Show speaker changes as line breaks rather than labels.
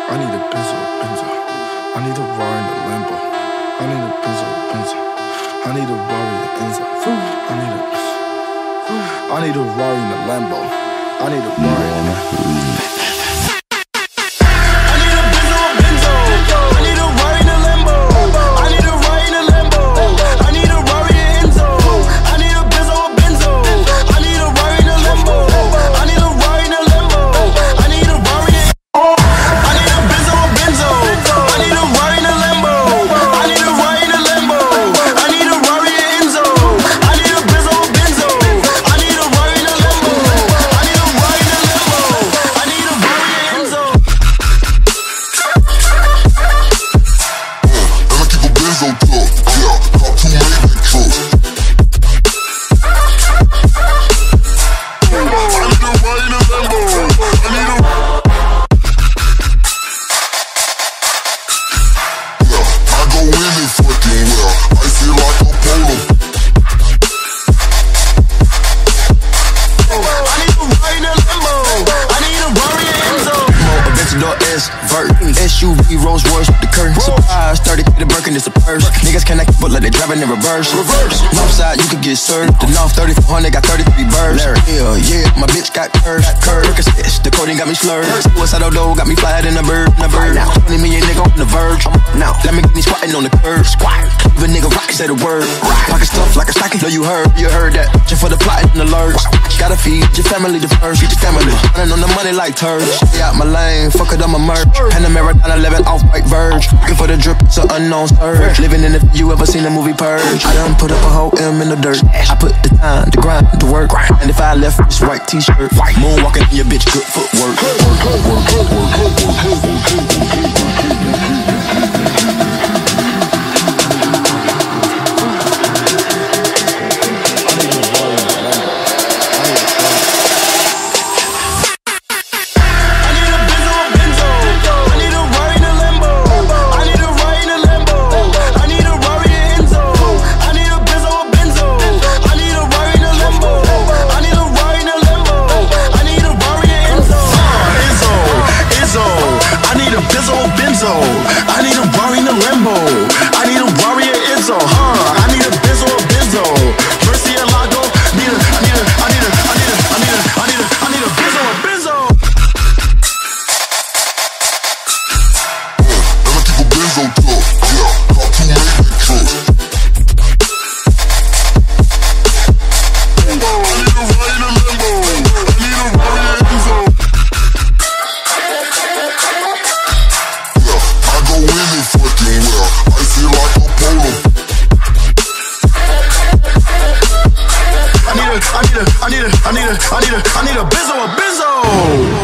I need a Benzo, Benzo. I need a Rari in the Lambo. I need a Benzo, Benzo. I need a Rari in the Enzo. I need a Rari in the Lambo. I need a Rari.
SUV, Rolls Royce with the curtain. Surprise, 30K the Birkin, it's a purse. Niggas cannot keep up like they driving in reverse. Northside, you could get served. The North 3400 got 33 birds. Yeah, my bitch got curves. The coding got me slurred. Suicidal dough got me flying in a bird. 20 million nigga on the verge. Now, let me get me squatting on the curb. Leave a nigga rock, say the word. Pocket stuff like a stocking. Know you heard that. Just for the plot and the lurch. Gotta feed your family the first. Feed your family. Running on the money like turds. Stay out my lane, fuck it on my merch. Panamera down 11 off white verge. Looking for the drip, it's an unknown surge. Living in the you ever seen the movie Purge. I done put up a whole M in the dirt. I put the time, the grind, the work. And if I left this white t-shirt, moonwalking in your bitch, good footwork.
I need a Rari in the Lambo. I need a Rari in Enzo, I need a Benzo. Mercy and Lago. I need a Benzo.
I'ma keep a Benzo truck, yeah. Got 2 Maybach trucks. I need a Rari in the Lambo. I need a Rari in Enzo. Winning fucking well, I feel like a polo.
I need a Benzo.